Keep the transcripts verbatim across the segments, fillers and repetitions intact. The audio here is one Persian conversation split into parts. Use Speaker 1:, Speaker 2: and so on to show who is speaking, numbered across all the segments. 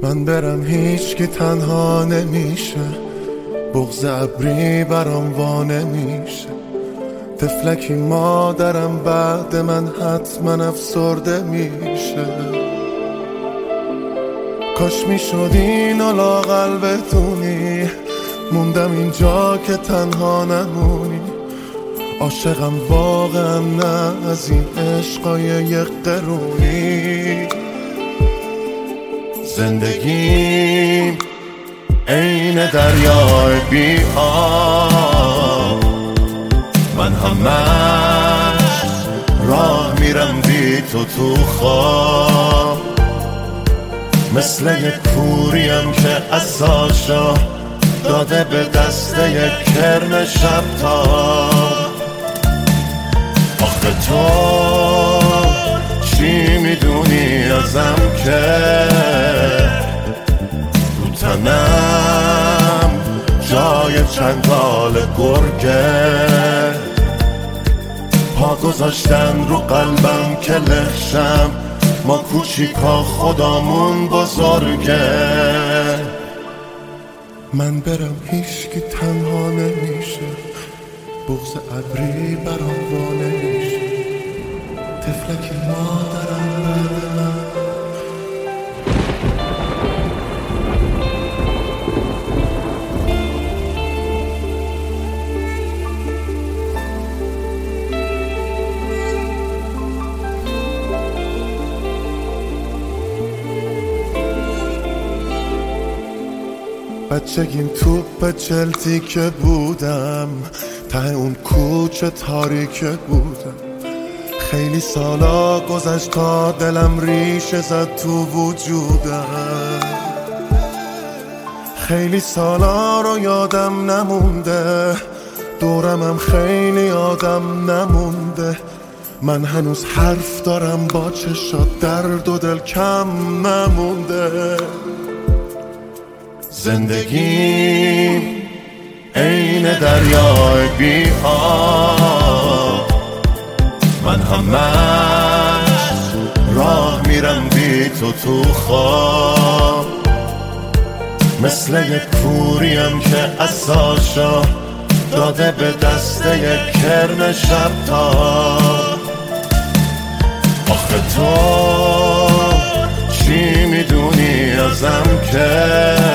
Speaker 1: من برم هیچ که تنها نمیشه، بغض ابری برام وا نمیشه. طفلکی مادرم بعد من حتما افسرده میشه. کاش میشد اینو لااقل بدونی، موندم اینجا که تنها نمونی. عاشقم واقعا نه از این عشقای یک قرونی. زندگیم عین دریای بی آب، من همش راه میرم بی تو تو خواب. مثل یک کوریم که عصاشو داده به دست یک کرم شبتاب. آخه تو چی میدونی ازم که رو تنم جای چنگال گرگه. پا گذاشتن رو قلبم که لخشم، ما کوچیکا خدامون بزرگه. من برم هیچ که تنها نمیشه، بغض ابری برام وا نمیشه. طفلکی مادرم بعد من. بچگیم توپ چلتی که بودم، ته اون کوچه تاریکه بودم. خیلی سالا گذشت تا دلم ریشه زد تو وجودم. خیلی سالا رو یادم نمونده، دورمم خیلی آدم نمونده. من هنوز حرف دارم با چشات، درد و دل کم نمونده. زندگیم عین دریای بی آب، من همش راه میرم بی تو تو خواب. مثل یک کوریم که عصاشو داده به دست یک کرم شبتاب. آخه تو چی میدونی ازم که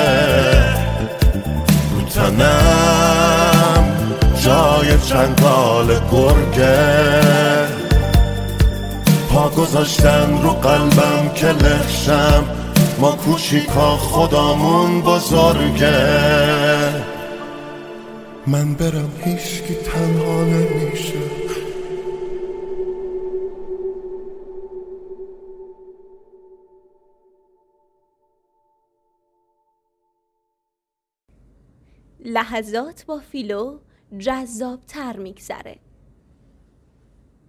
Speaker 1: رو تنم جای چنگال گرگه. پا گذاشتن رو قلبم که لخشم، ما کوچیکا خدامون بزرگه. من برم هیچ که تنها نمیشه.
Speaker 2: لحظات با فیلو جذاب تر میگذره.